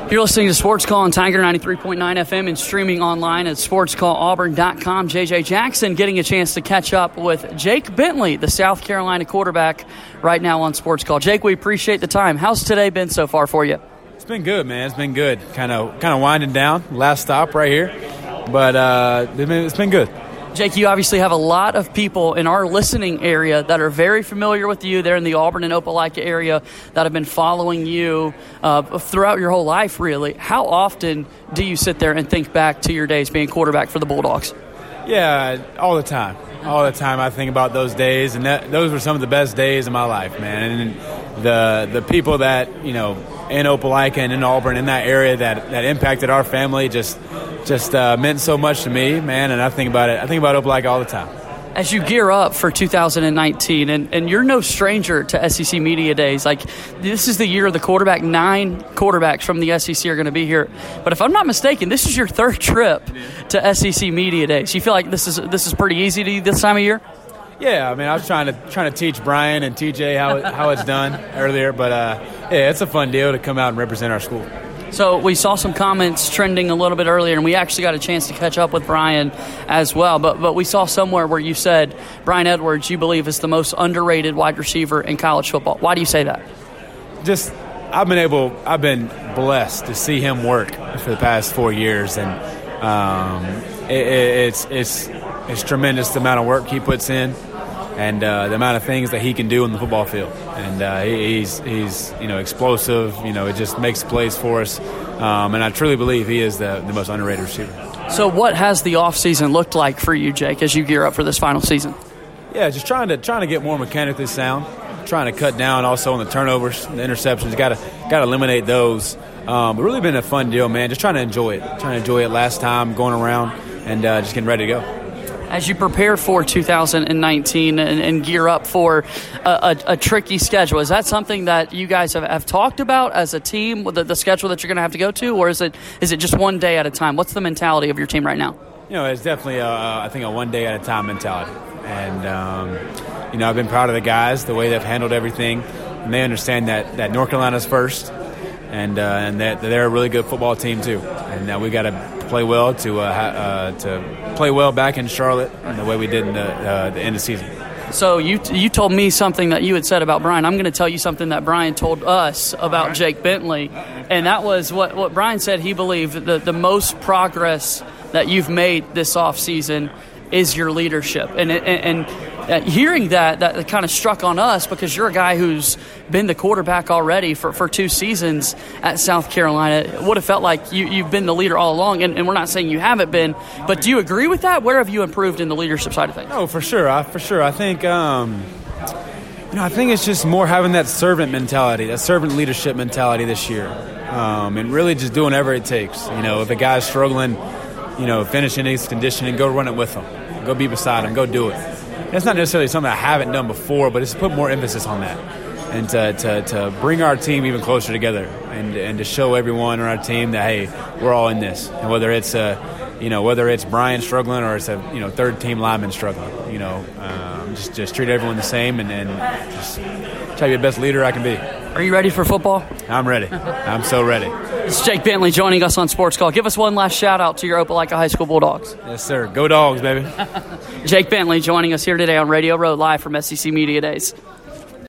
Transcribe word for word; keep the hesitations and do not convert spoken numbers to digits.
You're listening to Sports Call on Tiger ninety-three point nine F M and streaming online at sports call auburn dot com. J J Jackson getting a chance to catch up with Jake Bentley, the South Carolina quarterback, right now on Sports Call. Jake, we appreciate the time. How's today been so far for you? It's been good, man. It's been good. Kind of kind of winding down. Last stop right here. But uh, it's been, it's been good. Jake, you obviously have a lot of people in our listening area that are very familiar with you. They're in the Auburn and Opelika area that have been following you uh, throughout your whole life, really. How often do you sit there and think back to your days being quarterback for the Bulldogs? Yeah, all the time. All the time I think about those days, and that, those were some of the best days of my life, man. And the the people that, you know, in Opelika and in Auburn, in that area that, that impacted our family just just uh, meant so much to me, man. And I think about it. I think about Opelika all the time. As you gear up for two thousand nineteen, and, and you're no stranger to S E C Media Days, like this is the year of the quarterback. Nine quarterbacks from the S E C are going to be here. But if I'm not mistaken, this is your third trip to S E C Media Days. You feel like this is this is pretty easy to you this time of year? Yeah, I mean, I was trying to trying to teach Brian and T J how it, how it's done earlier, but uh, yeah, it's a fun deal to come out and represent our school. So we saw some comments trending a little bit earlier, and we actually got a chance to catch up with Brian as well. But but we saw somewhere where you said Brian Edwards, you believe, is the most underrated wide receiver in college football. Why do you say that? Just I've been able, I've been blessed to see him work for the past four years, and um, it, it, it's it's it's tremendous the amount of work he puts in, and uh, the amount of things that he can do in the football field. And uh, he, he's he's you know explosive. You know, it just makes plays for us. Um, and I truly believe he is the, the most underrated receiver. So, what has the offseason looked like for you, Jake, as you gear up for this final season? Yeah, just trying to trying to get more mechanically sound. Trying to cut down also on the turnovers, the interceptions. Got to got to eliminate those. Um, but really been a fun deal, man. Just trying to enjoy it. Trying to enjoy it last time going around, and uh, just getting ready to go. As you prepare for two thousand nineteen and, and gear up for a, a, a tricky schedule, is that something that you guys have, have talked about as a team, the, the schedule that you're going to have to go to, or is it is it just one day at a time? What's the mentality of your team right now? You know, it's definitely, a, I think, a one day at a time mentality. And, um, you know, I've been proud of the guys, the way they've handled everything. And they understand that, that North Carolina's first, and uh, and that they're a really good football team, too. And that we got to play well to uh, ha- uh, to play well back in Charlotte the way we did in the, uh, the end of the season. So you you told me something that you had said about Brian. I'm going to tell you something that Brian told us about Jake Bentley, and that was what, what Brian said. He believed that the most progress that you've made this offseason is your leadership. And, and, and hearing that, that kind of struck on us because you're a guy who's been the quarterback already for, for two seasons at South Carolina. It would have felt like you, you've been the leader all along, and, and we're not saying you haven't been, but do you agree with that? Where have you improved in the leadership side of things? Oh, for sure. I, for sure. I think, um, you know, I think it's just more having that servant mentality, that servant leadership mentality this year, um, and really just doing whatever it takes. You know, if a guy's struggling, you know, finishing his conditioning, go run it with him. Go be beside him. Go do it. It's not necessarily something I haven't done before, but it's to put more emphasis on that and to, to, to bring our team even closer together and and to show everyone on our team that, hey, we're all in this. And whether it's a, you know, whether it's Brian struggling or it's a, you know, third team lineman struggling, you know, um, just just treat everyone the same and, and just try to be the best leader I can be. Are you ready for football? I'm ready. I'm so ready. It's Jake Bentley joining us on Sports Call. Give us one last shout-out to your Opelika High School Bulldogs. Yes, sir. Go Dogs, baby. Jake Bentley joining us here today on Radio Road live from S E C Media Days.